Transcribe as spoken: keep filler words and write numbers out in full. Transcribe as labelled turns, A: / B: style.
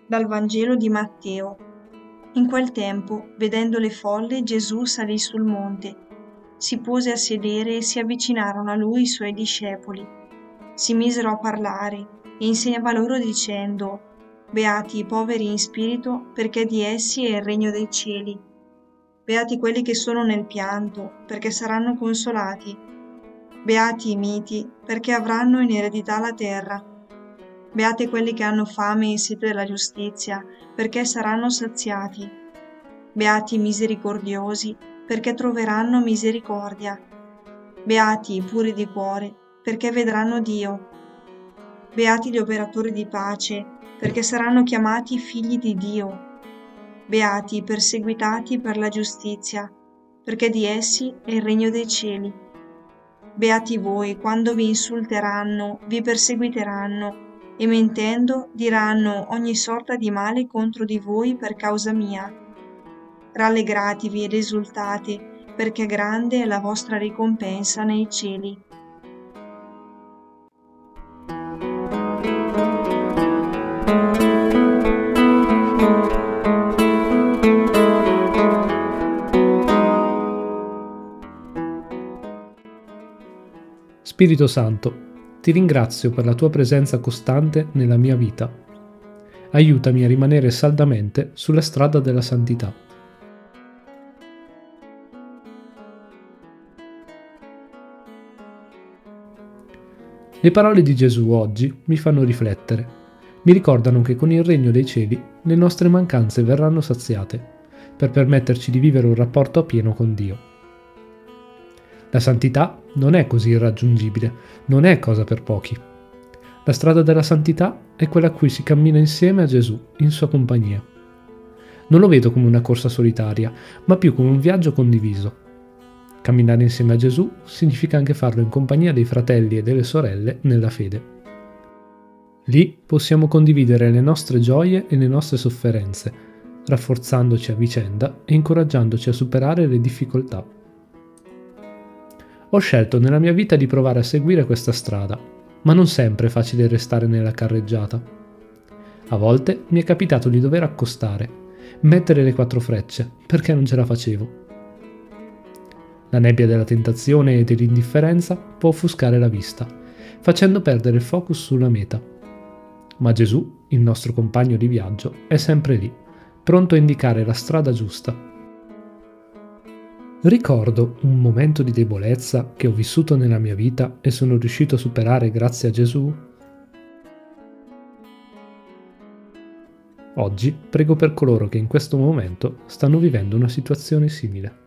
A: Dal Vangelo di Matteo. In quel tempo, vedendo le folle, Gesù salì sul monte, si pose a sedere e si avvicinarono a lui i suoi discepoli. Si misero a parlare e insegnava loro dicendo: Beati i poveri in spirito, perché di essi è il regno dei cieli. Beati quelli che sono nel pianto, perché saranno consolati. Beati i miti, perché avranno in eredità la terra. Beati quelli che hanno fame e sete della giustizia, perché saranno saziati. Beati i misericordiosi, perché troveranno misericordia. Beati i puri di cuore, perché vedranno Dio. Beati gli operatori di pace, perché saranno chiamati figli di Dio. Beati i perseguitati per la giustizia, perché di essi è il regno dei cieli. Beati voi quando vi insulteranno, vi perseguiteranno, e mentendo diranno ogni sorta di male contro di voi per causa mia. Rallegratevi ed esultate, perché grande è la vostra ricompensa nei cieli.
B: Spirito Santo, ti ringrazio per la tua presenza costante nella mia vita. Aiutami a rimanere saldamente sulla strada della santità. Le parole di Gesù oggi mi fanno riflettere. Mi ricordano che con il regno dei cieli le nostre mancanze verranno saziate, per permetterci di vivere un rapporto pieno con Dio. La santità non è così irraggiungibile, non è cosa per pochi. La strada della santità è quella a cui si cammina insieme a Gesù, in sua compagnia. Non lo vedo come una corsa solitaria, ma più come un viaggio condiviso. Camminare insieme a Gesù significa anche farlo in compagnia dei fratelli e delle sorelle nella fede. Lì possiamo condividere le nostre gioie e le nostre sofferenze, rafforzandoci a vicenda e incoraggiandoci a superare le difficoltà. Ho scelto nella mia vita di provare a seguire questa strada, ma non sempre è facile restare nella carreggiata. A volte mi è capitato di dover accostare, mettere le quattro frecce, perché non ce la facevo. La nebbia della tentazione e dell'indifferenza può offuscare la vista, facendo perdere il focus sulla meta. Ma Gesù, il nostro compagno di viaggio, è sempre lì, pronto a indicare la strada giusta. Ricordo un momento di debolezza che ho vissuto nella mia vita e sono riuscito a superare grazie a Gesù? Oggi prego per coloro che in questo momento stanno vivendo una situazione simile.